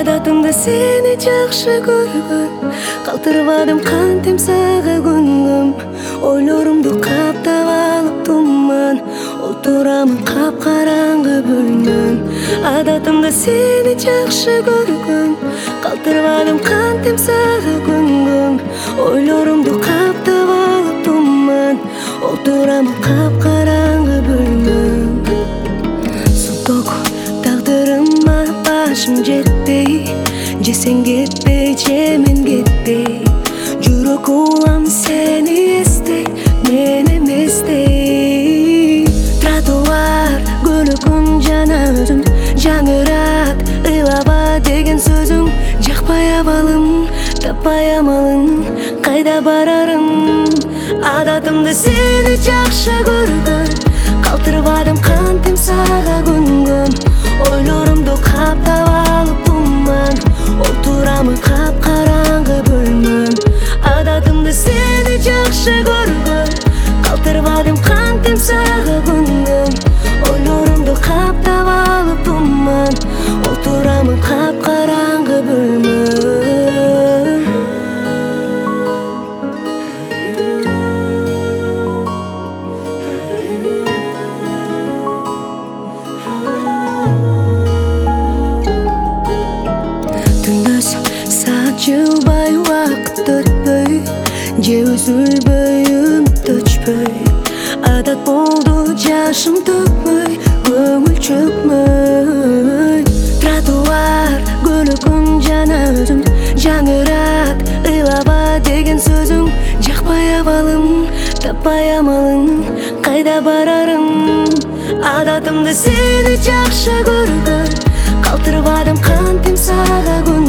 Адатымда сени жакшы көргөн, калтырбадым кантем сага күнгөм. Ойлорумду каптап алып туман, отурамын капкараңгы бөлмөм. Адатымда сени жакшы көргөн, калтырбадым кантем сага күнгөм. Ойлорумду каптап алып туман, отурамын капкараңгы бөлмөм. Суток тагдырыма башым жетпей, же сен кетпей, же мен кетпей. Жүрөк улам сени эстей, мен эместей. Тротуар көлөкүм жана өзүм, жаңырат ыйлаба деген сөзүң. Жакпай абалым, таппай амалың, кайда барарым. Адатымда сени жакшы көргөн, калтырбадым кантем сага күнгөм. Ойлорумду каптап алып туман, отурамын капкараңгы бөлмөм. Адатымда сени жакшы көргөн, калтырбадым кантем сага күнгөм. Ойлорумду каптап алып туман, отурамын капкараңгы бөлмөм. Түндөс саат жылбай, убакыт өтпөй, же үзүлбөй, үмүт өчпөй. Адат болду жашым төкмөй, көңүл чөкмөй. Тротуар көлөкүм жана өзүм, жаңырат ыйлаба деген сөзүң. Жакпай абалым, таппай амалың, кайда барарым. Адатымда сени жакшы көргөн, калтырбадым кантем сага күнгөм.